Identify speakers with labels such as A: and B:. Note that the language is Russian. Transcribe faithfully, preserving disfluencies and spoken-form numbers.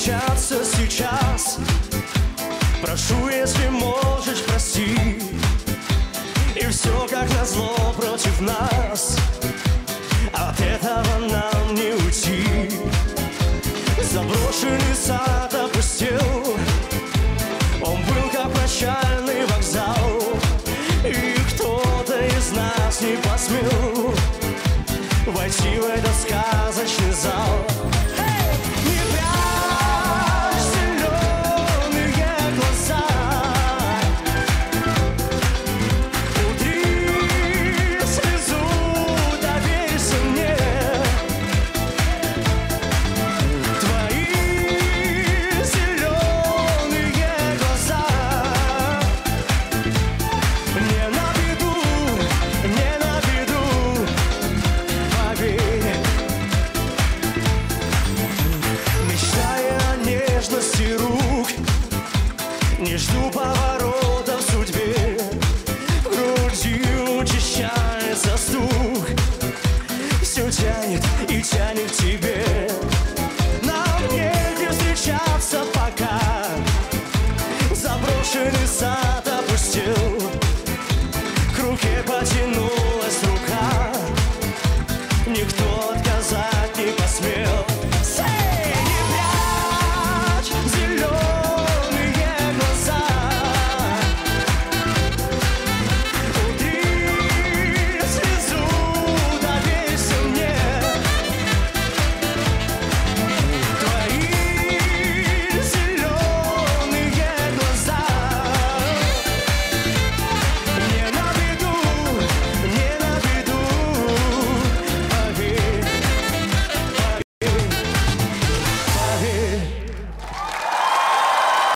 A: встречаться сейчас. Прошу, если можешь, прости. И все как назло против нас. От этого нам не уйти. Заброшенный сад опустел. Он был как прощальный вокзал. И кто-то из нас не посмел войти в этот сказочный зал. Не прячь зеленые глаза. Утри слезу, доверься мне. Твои зеленые глаза не на виду, не на виду, поверь. Мечтая о нежности рук, не жду поворота в судьбе. В груди учащается стук. Все тянет и тянет к тебе. Нам негде встречаться пока. Заброшенный сад